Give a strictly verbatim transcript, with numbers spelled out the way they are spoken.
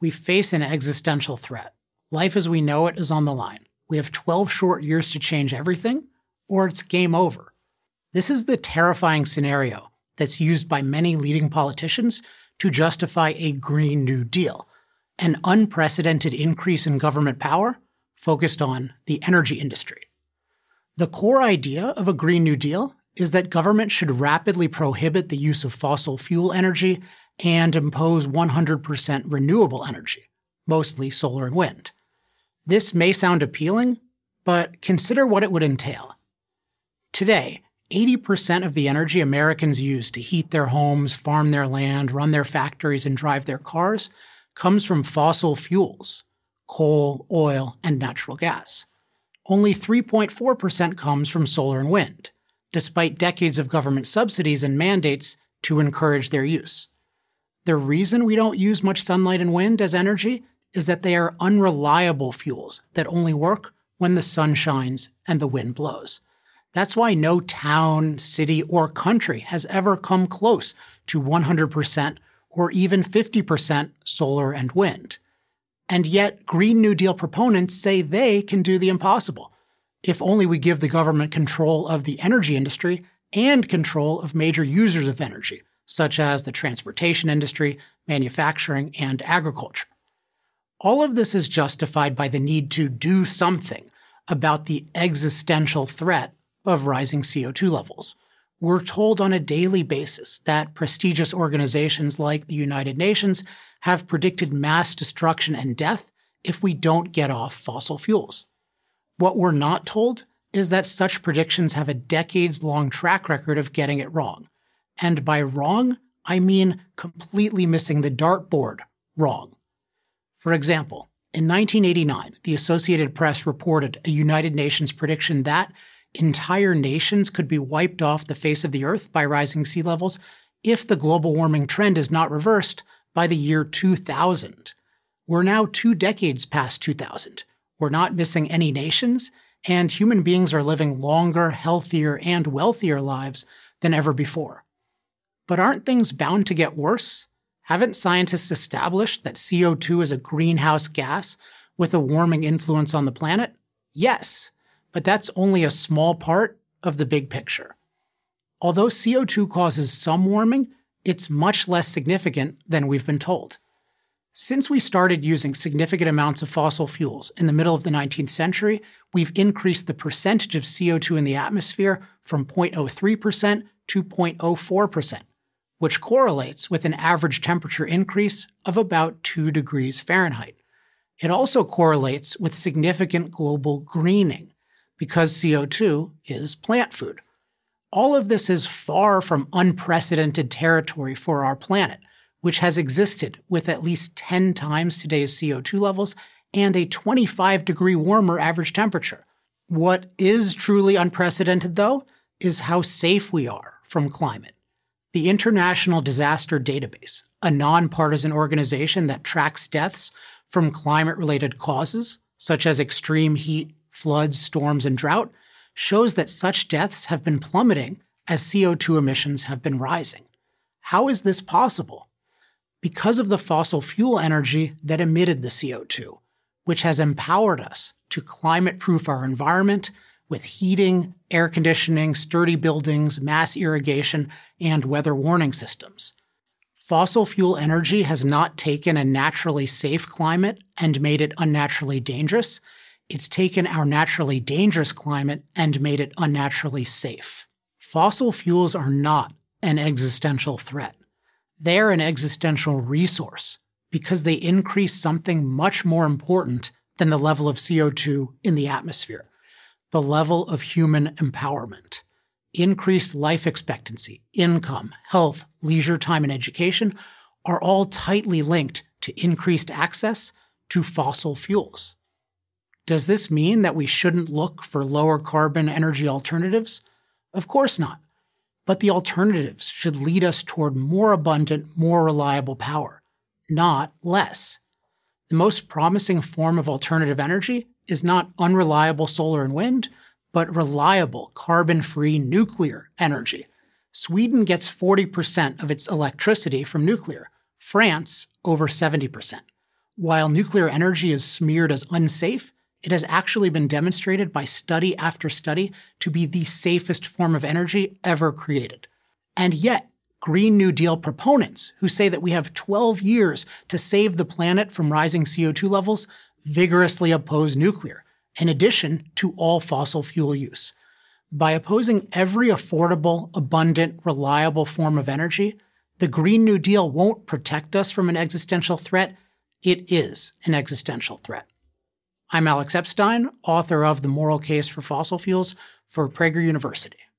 We face an existential threat. Life as we know it is on the line. We have twelve short years to change everything, or it's game over. This is the terrifying scenario that's used by many leading politicians to justify a Green New Deal, an unprecedented increase in government power focused on the energy industry. The core idea of a Green New Deal is that government should rapidly prohibit the use of fossil fuel energy and impose one hundred percent renewable energy, mostly solar and wind. This may sound appealing, but consider what it would entail. Today, eighty percent of the energy Americans use to heat their homes, farm their land, run their factories, and drive their cars comes from fossil fuels, coal, oil, and natural gas. Only three point four percent comes from solar and wind, despite decades of government subsidies and mandates to encourage their use. The reason we don't use much sunlight and wind as energy is that they are unreliable fuels that only work when the sun shines and the wind blows. That's why no town, city, or country has ever come close to one hundred percent or even fifty percent solar and wind. And yet, Green New Deal proponents say they can do the impossible, if only we give the government control of the energy industry and control of major users of energy, such as the transportation industry, manufacturing, and agriculture. All of this is justified by the need to do something about the existential threat of rising C O two levels. We're told on a daily basis that prestigious organizations like the United Nations have predicted mass destruction and death if we don't get off fossil fuels. What we're not told is that such predictions have a decades-long track record of getting it wrong. And by wrong, I mean completely missing the dartboard wrong. For example, in nineteen eighty-nine, the Associated Press reported a United Nations prediction that entire nations could be wiped off the face of the Earth by rising sea levels if the global warming trend is not reversed by the year two thousand. We're now two decades past two thousand. We're not missing any nations, and human beings are living longer, healthier, and wealthier lives than ever before. But aren't things bound to get worse? Haven't scientists established that C O two is a greenhouse gas with a warming influence on the planet? Yes, but that's only a small part of the big picture. Although C O two causes some warming, it's much less significant than we've been told. Since we started using significant amounts of fossil fuels in the middle of the nineteenth century, we've increased the percentage of C O two in the atmosphere from zero point zero three percent to zero point zero four percent, which correlates with an average temperature increase of about two degrees Fahrenheit. It also correlates with significant global greening, because C O two is plant food. All of this is far from unprecedented territory for our planet, which has existed with at least ten times today's C O two levels and a twenty-five degree warmer average temperature. What is truly unprecedented, though, is how safe we are from climate. The International Disaster Database, a nonpartisan organization that tracks deaths from climate-related causes, such as extreme heat, floods, storms, and drought, shows that such deaths have been plummeting as C O two emissions have been rising. How is this possible? Because of the fossil fuel energy that emitted the C O two, which has empowered us to climate-proof our environment with heating, air conditioning, sturdy buildings, mass irrigation, and weather warning systems. Fossil fuel energy has not taken a naturally safe climate and made it unnaturally dangerous. It's taken our naturally dangerous climate and made it unnaturally safe. Fossil fuels are not an existential threat. They're an existential resource because they increase something much more important than the level of C O two in the atmosphere, the level of human empowerment. Increased life expectancy, income, health, leisure time, and education are all tightly linked to increased access to fossil fuels. Does this mean that we shouldn't look for lower carbon energy alternatives? Of course not. But the alternatives should lead us toward more abundant, more reliable power, not less. The most promising form of alternative energy is not unreliable solar and wind, but reliable, carbon-free nuclear energy. Sweden gets forty percent of its electricity from nuclear, France over seventy percent. While nuclear energy is smeared as unsafe, it has actually been demonstrated by study after study to be the safest form of energy ever created. And yet, Green New Deal proponents who say that we have twelve years to save the planet from rising C O two levels vigorously oppose nuclear, in addition to all fossil fuel use. By opposing every affordable, abundant, reliable form of energy, the Green New Deal won't protect us from an existential threat. It is an existential threat. I'm Alex Epstein, author of The Moral Case for Fossil Fuels for Prager University.